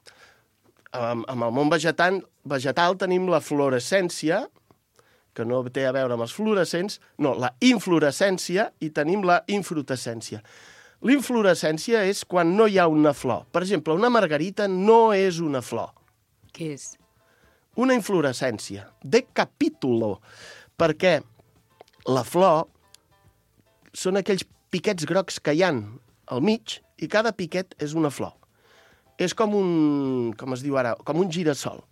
Amb, amb el món vegetal, vegetal tenim la fluorescència, que no té a veure amb els fluorescents, no, la inflorescència, i tenim la infrutescència. L'inflorescència és quan no hi ha una flor. Per exemple, una margarita no és una flor. Què és? Una inflorescència, de capítulo, perquè la flor són aquells piquets grocs que hi ha al mig i cada piquet és una flor. És com un, com es diu ara, com un girassol.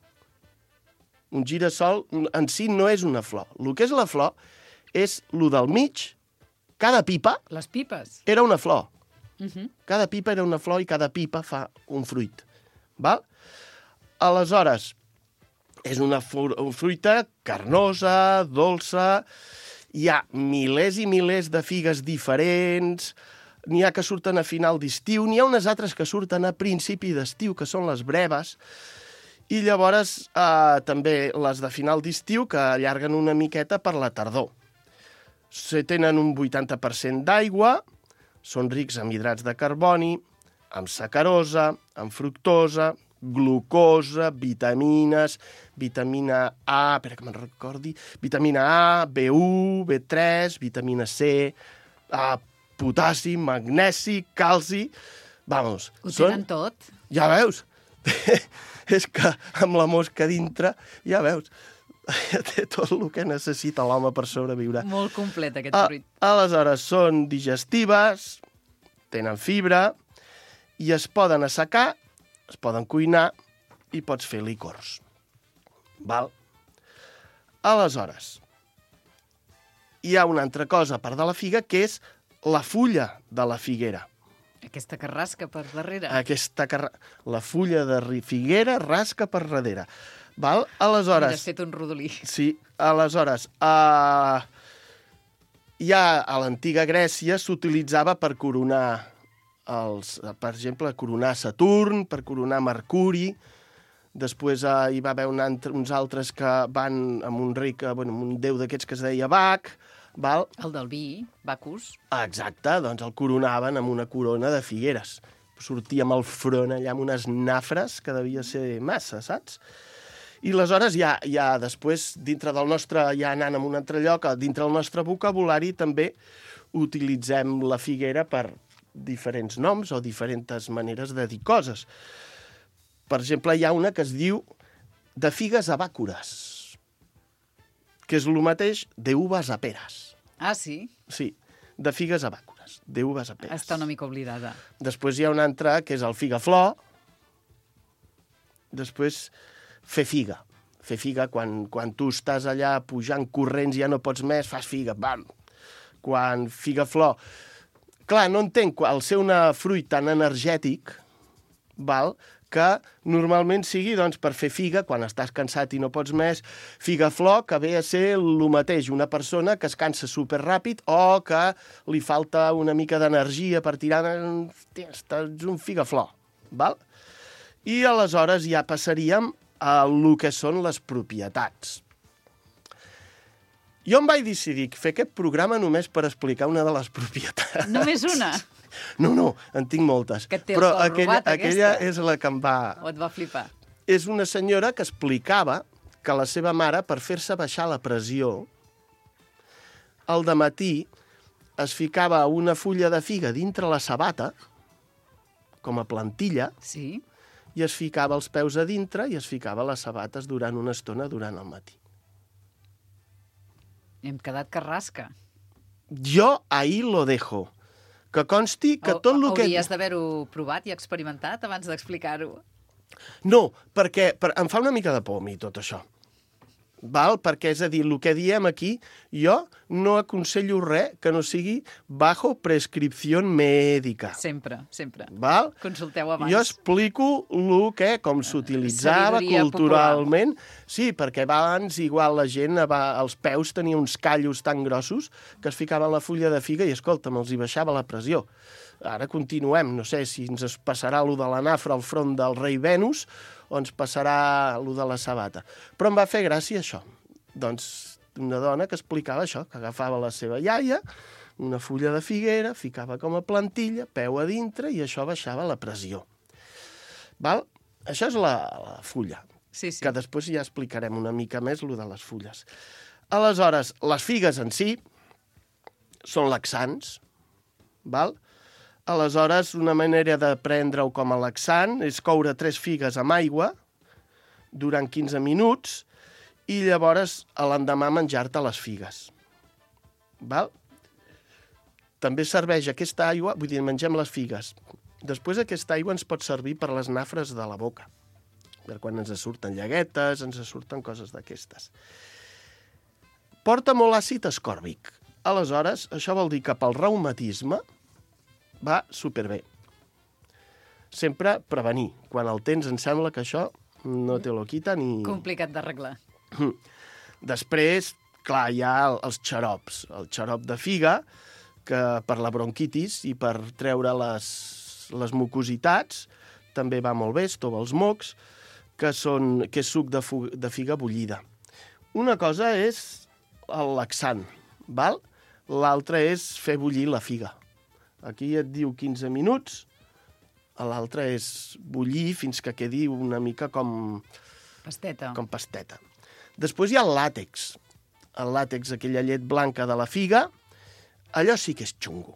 Un girassol en si no és una flor. El que és la flor és lo del mig, cada pipa... Les pipes. Era una flor. Uh -huh. Cada pipa era una flor i cada pipa fa un fruit. Val? Aleshores, és una fruita carnosa, dolça, hi ha milers i milers de figues diferents, n'hi ha que surten a final d'estiu, n'hi ha unes altres que surten a principi d'estiu, que són les breves, i llavors eh, també les de final d'estiu, que allarguen una miqueta per la tardor. Se tenen un vuitanta per cent d'aigua, són rics en hidrats de carboni, amb sacarosa, amb fructosa, glucosa, vitamines, vitamina A, espera que me'n recordi, vitamina A, B u, B tres, vitamina C, A, potassi, magnesi, calci... Vamos, Ho són... tenen tot? Ja veus? És que amb la mosca dintre, ja veus, té tot el que necessita l'home per sobreviure. Molt complet, aquest A, fruit. Aleshores, són digestives, tenen fibra, i es poden assecar, es poden cuinar, i pots fer licors. Val? Aleshores, hi ha una altra cosa a part de la figa, que és la fulla de la figuera. Aquesta que rasca per darrere. Aquesta que... La fulla de figuera rasca per darrere. Val? Aleshores... Has fet un rodolí. Sí, aleshores... Uh, ja a l'antiga Grècia s'utilitzava per coronar, els, per exemple, coronar Saturn, per coronar Mercuri. Després uh, hi va haver un altre, uns altres que van amb un rei, que, bueno, amb un déu d'aquests que es deia Bac. Val? El del vi, Bacus. Exacte, doncs el coronaven amb una corona de figueres. Sortia amb el front allà amb unes nafres, que devia ser massa, saps? I aleshores ja, ja després, dintre del nostre, ja anant a un altre lloc, dintre del nostre vocabulari també utilitzem la figuera per diferents noms o diferents maneres de dir coses. Per exemple, hi ha una que es diu de figues a bàcores, que és el mateix de uvas a peres. Ah, sí? Sí, de figues a bàcores, de uvas a peres. Està una mica oblidada. Després hi ha una altra que és el figaflor. Després, fer figa. Fer figa, quan, quan tu estàs allà pujant corrents i ja no pots més, fas figa, bam! Quan figaflor... Clar, no entenc, al ser una fruit tan energètic, val, que normalment sigui doncs, per fer figa, quan estàs cansat i no pots més, figaflor, que ve a ser el mateix, una persona que es cansa superràpid o que li falta una mica d'energia per tirar... Hòstia, ets un figaflor, val? I aleshores ja passaríem a el que són les propietats. Jo em vaig decidir fer aquest programa només per explicar una de les propietats. Només una? No, no, en tinc moltes. Que et té el però cor aquella, robat, aquella aquesta? és la que em va... O et va flipar? És una senyora que explicava que la seva mare, per fer-se baixar la pressió, al dematí es ficava una fulla de figa dintre la sabata, com a plantilla, sí, i es ficava els peus a dintre i es ficava les sabates durant una estona durant el matí. Hem quedat carrasca. Jo ahí lo dejo. Que consti que tot el que... Hauries d'haver-ho provat i experimentat abans d'explicar-ho. No, perquè per, em fa una mica de por a mi tot això. Val? Perquè, és a dir, el que diem aquí, jo no aconsello res que no sigui bajo prescripció mèdica. Sempre, sempre. Val? Consulteu abans. Jo explico el que, com s'utilitzava culturalment. Popular. Sí, perquè abans igual la gent, als peus tenia uns callos tan grossos que es ficava la fulla de figa i, escolta'm, els hi baixava la pressió. Ara continuem, no sé si ens passarà allò de la nafra al front del rei Venus o ens passarà allò de la sabata. Però em va fer gràcia això. Doncs una dona que explicava això, que agafava la seva iaia, una fulla de figuera, ficava com a plantilla, peu a dintre, i això baixava la pressió. Val? Això és la, la fulla, sí, sí. Que després ja explicarem una mica més el de les fulles. Aleshores, les figues en si són laxants, val? Aleshores, una manera de prendre-ho com a laxant és coure tres figues amb aigua durant quinze minuts i llavors a l'endemà menjar-te les figues. Val? També serveix aquesta aigua, vull dir, mengem les figues. Després aquesta aigua ens pot servir per les nafres de la boca, per quan ens surten llaguetes, ens surten coses d'aquestes. Porta molt àcid ascòrbic. Aleshores, això vol dir que pel reumatisme va superbé. Sempre prevenir. Quan el tens, em sembla que això no te lo quita ni... Complicat d'arreglar. Després, clar, hi ha els xarops. El xarop de figa, que per la bronquitis i per treure les, les mucositats, també va molt bé, estova els mocs, que, són, que és suc de, fu, de figa bullida. Una cosa és el laxant, val? L'altra és fer bullir la figa. Aquí et diu quinze minuts, l'altre és bullir fins que quedi una mica com... Pasteta. Com pasteta. Després hi ha el làtex. El làtex, aquella llet blanca de la figa, allò sí que és xungo.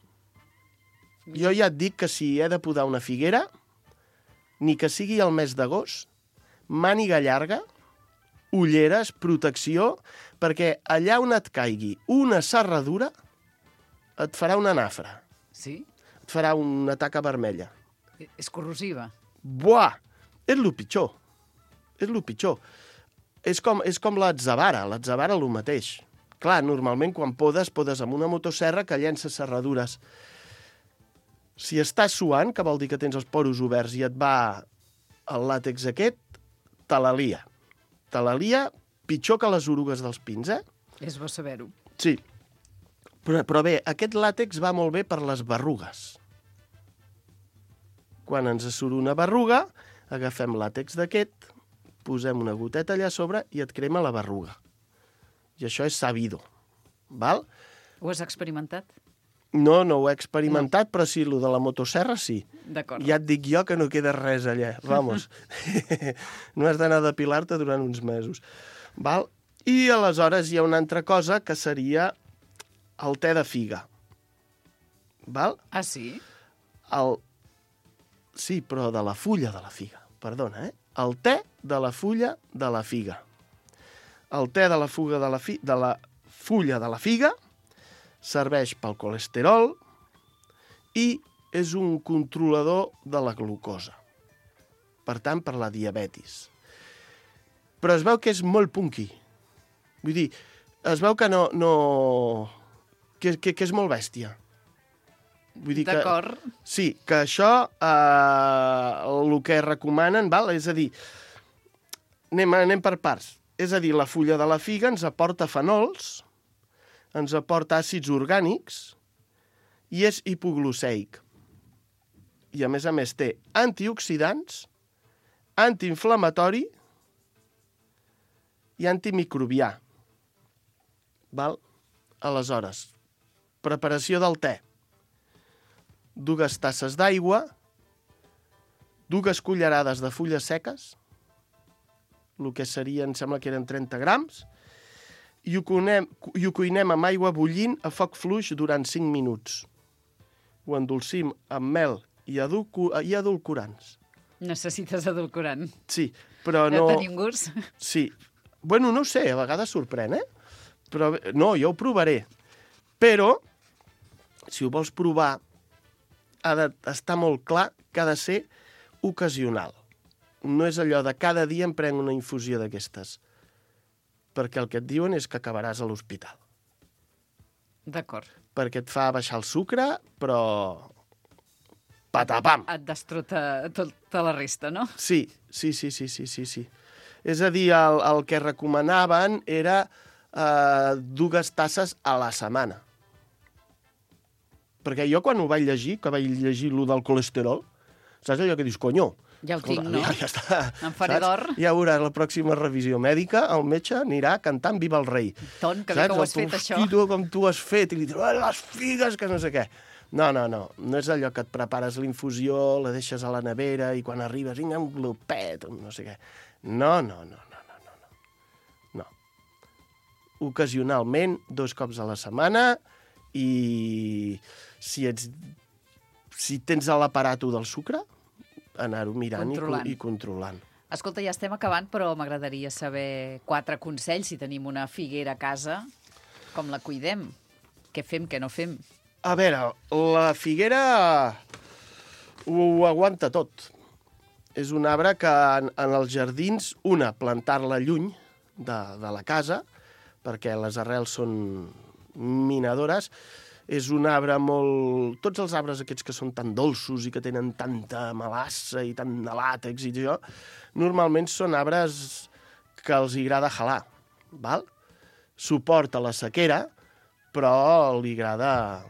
Jo ja et dic que si he de podar una figuera, ni que sigui el mes d'agost, màniga llarga, ulleres, protecció, perquè allà on et caigui una serradura et farà una nafra. Sí? Et farà una taca vermella. És corrosiva. Buah! És el pitjor. És el pitjor. És com, és com l'atzavara. L'atzavara el mateix. Clar, normalment quan podes, podes amb una motosserra que llença serradures. Si estàs suant, que vol dir que tens els poros oberts i et va el làtex aquest, te la lia. Te la lia pitjor que les orugues dels pins, eh? És bo saber-ho. Sí. Però, però bé, aquest làtex va molt bé per les berrugues. Quan ens surt una berruga, agafem làtex d'aquest, posem una goteta allà a sobre i et crema la berruga. I això és sabido. Val? Ho has experimentat? No, no ho he experimentat, no. Però sí, el de la motosserra sí. D'acord. Ja et dic jo que no queda res allà, vamos. No has d'anar a depilar-te durant uns mesos. Val? I aleshores hi ha una altra cosa que seria el te de figa. Val? Ah, sí? El... Sí, però de la fulla de la figa. Perdona, eh? El te de la fulla de la figa. El te de la, fuga de la, fi... de la fulla de la figa serveix pel colesterol i és un controlador de la glucosa. Per tant, per la diabetis. Però es veu que és molt punky. Vull dir, es veu que no... no... Que, que, que és molt bèstia. Vull dir que... D'acord. Sí, que això, eh, el que recomanen, val? És a dir, anem, anem per parts. És a dir, la fulla de la figa ens aporta fenols, ens aporta àcids orgànics i és hipoglucèic. I a més a més té antioxidants, antiinflamatori i antimicrobià. Val? Aleshores, preparació del te. Dues tasses d'aigua, dues cullerades de fulles seques, el que seria, em sembla que eren trenta grams, i ho, cuinem, i ho cuinem amb aigua bullint a foc fluix durant cinc minuts. Ho endolcim amb mel i, adulcu, i adulcorants. Necessites edulcorant. Sí, però Ja no... tenim gust. Sí. Bueno, no ho sé, a vegades sorprèn, eh? Però no, jo ho provaré. Però, si ho vols provar, ha d'estar molt clar que ha de ser ocasional. No és allò de cada dia em prenc una infusió d'aquestes. Perquè el que et diuen és que acabaràs a l'hospital. D'acord. Perquè et fa baixar el sucre, però... patapam! Et destrota tota la resta, no? Sí, sí, sí, sí, sí, sí, sí. És a dir, el, el que recomanaven era eh, dues tasses a la setmana. Perquè jo quan ho vaig llegir, que vaig llegir lo del colesterol, saps allò que dius, conyo, ja ho tinc, no? Ja, ja està. En faré d'or. Ja veuràs la pròxima revisió mèdica, el metge anirà cantant Viva el rei. Ton, que bé que ho has fet, això. Hosti, tu, com tu has fet, i li dius, les figues, que no sé què. No, no, no, no és allò que et prepares la infusió, la deixes a la nevera i quan arribes, vinga, un glopet, no sé què. No, no, no, no, no, no, no. No. Ocasionalment, dos cops a la setmana, i si ets... si tens l'aparato del sucre, anar-ho mirant controlant. I, i controlant. Escolta, ja estem acabant, però m'agradaria saber quatre consells si tenim una figuera a casa. Com la cuidem? Què fem, què no fem? A veure, la figuera ho aguanta tot. És un arbre que en, en els jardins, una, plantar-la lluny de, de la casa, perquè les arrels són minadores. És un arbre molt... Tots els arbres aquests que són tan dolços i que tenen tanta melassa i tant de làtex i això, normalment són arbres que els agrada jalar, val? Suporta la sequera, però li agrada,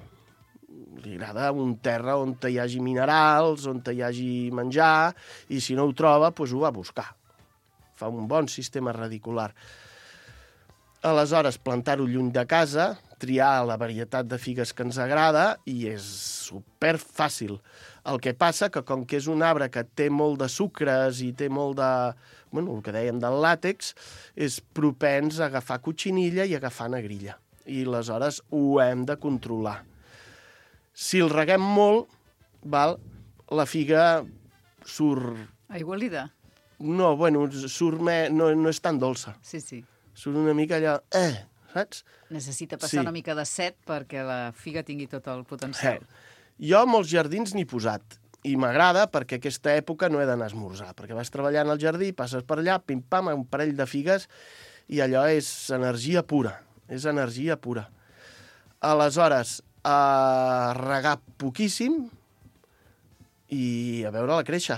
li agrada un terra on hi hagi minerals, on hi hagi menjar, i si no ho troba, doncs ho va a buscar. Fa un bon sistema radicular. Aleshores, plantar-ho lluny de casa, triar la varietat de figues que ens agrada i és super fàcil. El que passa que com que és un arbre que té molt de sucres i té molt de... Bueno, el que dèiem del làtex, és propens a agafar cotxinilla i agafar negrilla. I aleshores ho hem de controlar. Si el reguem molt, val, la figa surt... Aigualida? No, bueno, surt me... no, no és tan dolça. Sí, sí. Surt una mica allò... Eh, saps? Necessita passar sí. una mica de set perquè la figa tingui tot el potencial. Eh. Jo a molts jardins n'he posat. I m'agrada perquè aquesta època no he d'anar a esmorzar. Perquè vas treballant al jardí, passes per allà, pim-pam, un parell de figues, i allò és energia pura. És energia pura. Aleshores, a regar poquíssim i a veure-la créixer.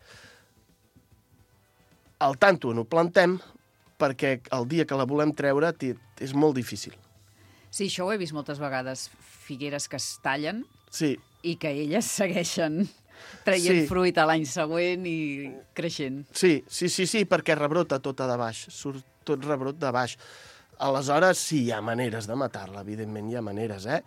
Al tanto on ho plantem, perquè el dia que la volem treure és molt difícil. Sí, això ho he vist moltes vegades. Figueres que es tallen sí. i que elles segueixen traient sí. fruit a l'any següent i creixent. Sí, sí, sí, sí, perquè rebrota tota de baix, surt tot rebrot de baix. Aleshores, sí, hi ha maneres de matar-la, evidentment hi ha maneres, eh?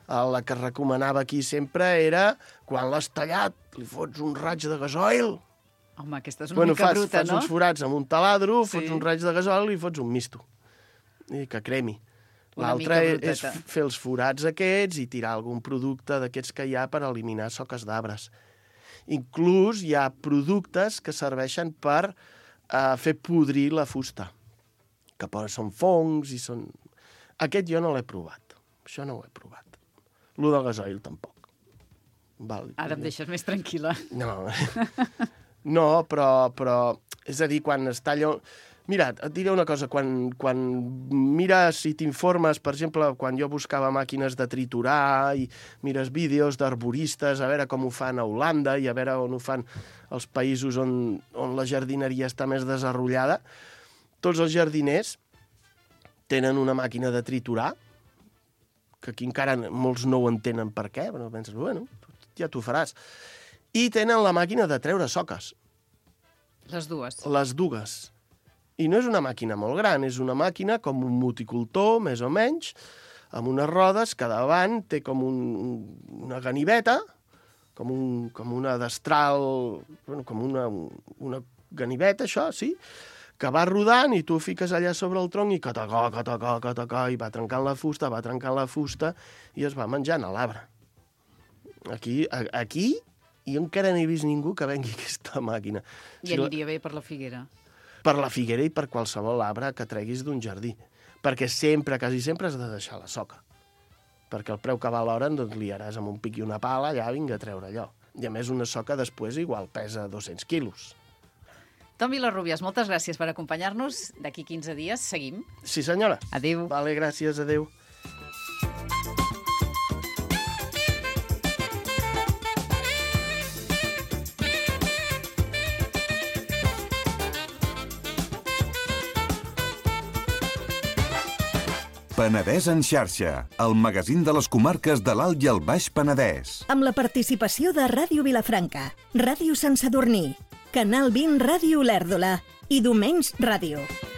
La que recomanava aquí sempre era, quan l'has tallat, li fots un raig de gasoil. Home, aquesta és una bueno, mica fas, bruta, fas no? Fas uns forats amb un taladro, Sí. fots un raig de gasoil i fots un misto. I que cremi. Una L'altre mica és bruteta. fer els forats aquests i tirar algun producte d'aquests que hi ha per eliminar soques d'arbres. Inclús hi ha productes que serveixen per uh, fer podrir la fusta, que són fongs i són... Aquest jo no l'he provat. Això no ho he provat. Lo del gasoil tampoc. Val. Ara em deixes més tranquil·la. No, no però, però... És a dir, quan es talla... Mira, et diré una cosa, quan, quan mires i t'informes, per exemple, quan jo buscava màquines de triturar i mires vídeos d'arboristes, a veure com ho fan a Holanda i a veure on ho fan els països on, on la jardineria està més desenvolupada, tots els jardiners tenen una màquina de triturar, que aquí encara molts no ho entenen per què, però penses, bueno, ja t'ho faràs. I tenen la màquina de treure soques. Les dues. Les dues. I no és una màquina molt gran, és una màquina com un multicultor, més o menys, amb unes rodes que davant té com un, una ganiveta, com, un, com una destral, bueno, com una, una ganiveta, això, sí, que va rodant i tu fiques allà sobre el tronc i catacó, catacó, catacó, i va trencant la fusta, va trencant la fusta i es va menjant a l'arbre. Aquí, a, aquí, jo encara no he vist ningú que vengui aquesta màquina. I aniria bé per la figuera. Per la figuera i per qualsevol arbre que treguis d'un jardí. Perquè sempre, quasi sempre, has de deixar la soca. Perquè el preu que val l'hora doncs liaràs amb un pic i una pala, allà vinga a treure allò. I a més una soca després igual pesa dos-cents quilos. Tom Vilarrubias, moltes gràcies per acompanyar-nos. D'aquí quinze dies seguim. Sí, senyora. Adéu. Vale, gràcies, adéu. Penedès en xarxa, el magazín de les comarques de l'Alt i el Baix Penedès. Amb la participació de Ràdio Vilafranca, Ràdio Sant Sadurní, Canal vint Ràdio Olèrdola i Domenys Ràdio.